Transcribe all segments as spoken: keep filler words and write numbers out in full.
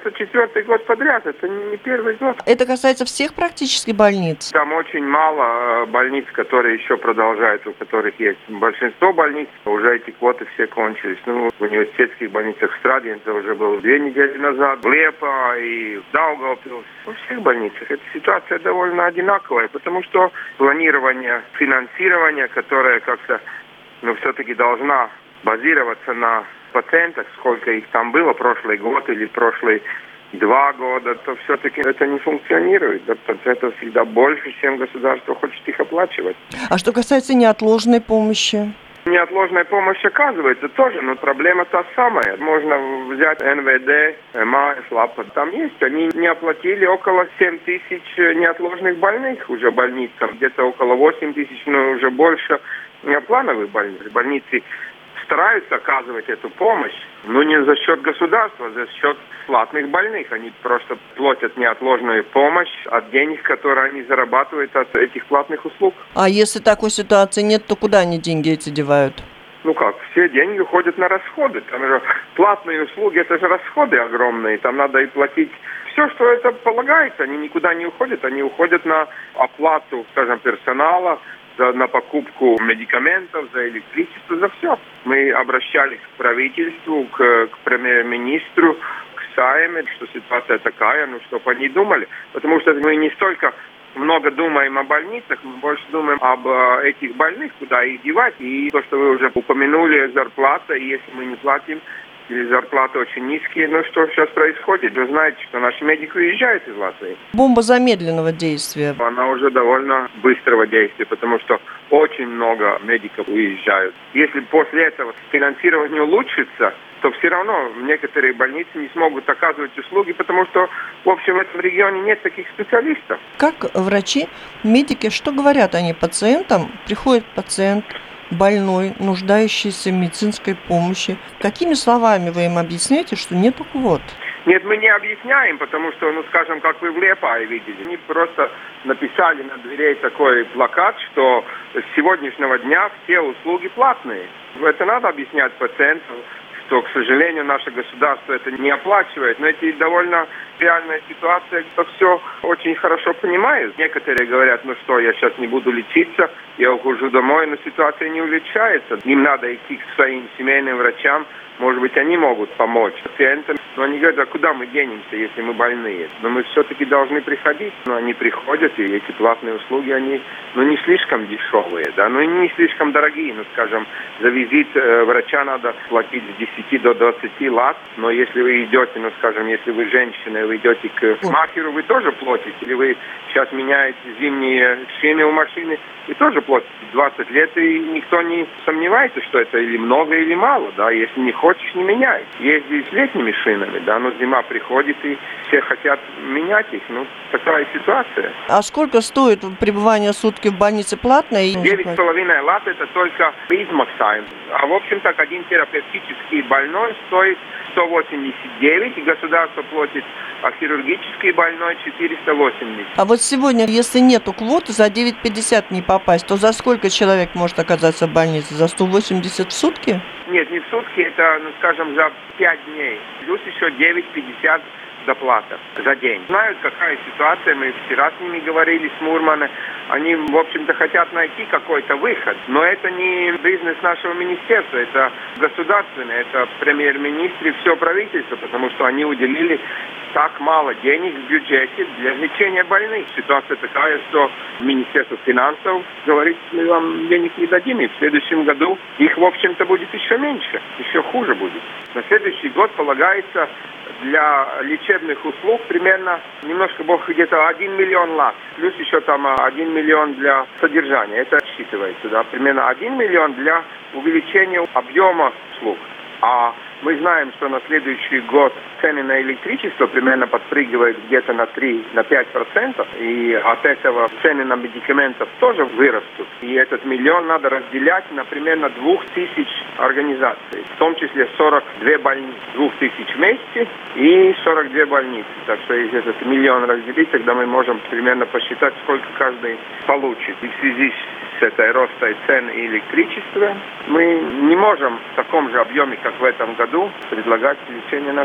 Это четвертый год подряд, это не первый год. Это касается всех практически больниц? Там очень мало больниц, которые еще продолжают, у которых есть. Большинство больниц, уже эти квоты все кончились. Ну, в университетских больницах Страдинца уже было две недели назад, в Лепо и в Даугавпилсе. Во всех больницах эта ситуация довольно одинаковая, потому что планирование финансирования, которое как-то, ну, все-таки должна базироваться на пациентах, сколько их там было прошлый год или прошлые два года, то все-таки это не функционирует. Пациентов всегда больше, чем государство хочет их оплачивать. А что касается неотложной помощи? Неотложная помощь оказывается тоже, но проблема та самая. Можно взять эн вэ дэ, МАЭС, ЛАПа. Там есть, они не оплатили около семь тысяч неотложных больных уже больницам. Где-то около восемь тысяч, но уже больше плановых больниц. Больницы стараются оказывать эту помощь, но не за счет государства, а за счет платных больных. Они просто платят неотложную помощь от денег, которые они зарабатывают от этих платных услуг. А если такой ситуации нет, то куда они деньги эти девают? Ну как, все деньги уходят на расходы. Там же платные услуги, это же расходы огромные. Там надо и платить все, что это полагается. Они никуда не уходят. Они уходят на оплату, скажем, персонала, за, на покупку медикаментов, за электричество, за все. Мы обращались к правительству, к, к премьер-министру, к Сайме, что ситуация такая, ну, чтобы они думали. Потому что мы не столько много думаем о больницах, мы больше думаем об э, этих больных, куда их девать. И то, что вы уже упомянули, зарплата, и если мы не платим, или зарплаты очень низкие, ну что сейчас происходит? Вы знаете, что наши медики уезжают из Латвии. Бомба замедленного действия. Она уже довольно быстрого действия, потому что очень много медиков уезжают. Если после этого финансирование улучшится, то все равно некоторые больницы не смогут оказывать услуги, потому что, в общем, в этом регионе нет таких специалистов. Как врачи, медики, что говорят они пациентам? Приходит пациент больной, нуждающийся в медицинской помощи. Какими словами вы им объясняете, что нету квот? Нет, мы не объясняем, потому что, ну, скажем, как вы в Лепае видели, они просто написали на дверей такой плакат, что с сегодняшнего дня все услуги платные. Это надо объяснять пациенту, что, к сожалению, наше государство это не оплачивает. Но это довольно реальная ситуация, кто все очень хорошо понимает. Некоторые говорят, ну что, я сейчас не буду лечиться, я ухожу домой, но ситуация не улучшается. Им надо идти к своим семейным врачам. Может быть, они могут помочь пациентам, но они говорят, а куда мы денемся, если мы больные? Но мы все-таки должны приходить. Но они приходят, и эти платные услуги, они, ну, не слишком дешевые, да, ну, и не слишком дорогие. Ну, скажем, за визит э, врача надо платить с десяти до двадцати лат, но если вы идете, ну, скажем, если вы женщина, вы идете к махеру, вы тоже платите. Или вы сейчас меняете зимние шины у машины, вы тоже платите двадцать лет, и никто не сомневается, что это или много, или мало, да, если не хочешь, не меняй. Езди с летними шинами, да, но зима приходит, и все хотят менять их, ну, такая ситуация. А сколько стоит пребывание сутки в больнице платное? Девять с половиной лат это только измаксаем. А в общем так, один терапевтический больной стоит сто восемьдесят девять, и государство платит, а хирургический больной четыреста восемьдесят. А вот сегодня, если нету квоты, за девять пятьдесят не попасть, то за сколько человек может оказаться в больнице? За сто восемьдесят в сутки? Нет, не в сутки, это, ну, скажем, за пять дней. Плюс еще девять пятьдесят доплата за день. Знают, какая ситуация, мы вчера с ними говорили, с Мурмана. Они, в общем-то, хотят найти какой-то выход. Но это не бизнес нашего министерства, это государственное, это премьер-министр и все правительство, потому что они уделили так мало денег в бюджете для лечения больных. Ситуация такая, что Министерство финансов говорит, мы вам денег не дадим, и в следующем году их, в общем-то, будет еще меньше, еще хуже будет. На следующий год полагается для лечебных услуг примерно немножко больше, где-то один миллион лат, плюс еще там один миллион для содержания. Это отсчитывается, да, примерно один миллион для увеличения объема услуг. А мы знаем, что на следующий год цены на электричество примерно подпрыгивают где-то на три-пять процентов, и от этого цены на медикаментов тоже вырастут. И этот миллион надо разделять на примерно двух тысяч организаций, в том числе сорок две больницы, двух тысяч вместе и сорок две больницы. Так что если этот миллион разделить, тогда мы можем примерно посчитать, сколько каждый получит. И в связи с этой ростой цен и электричества мы не можем в таком же объеме, как в этом году, предлагать лечение нашим больным.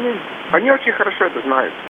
Они очень хорошо это знают.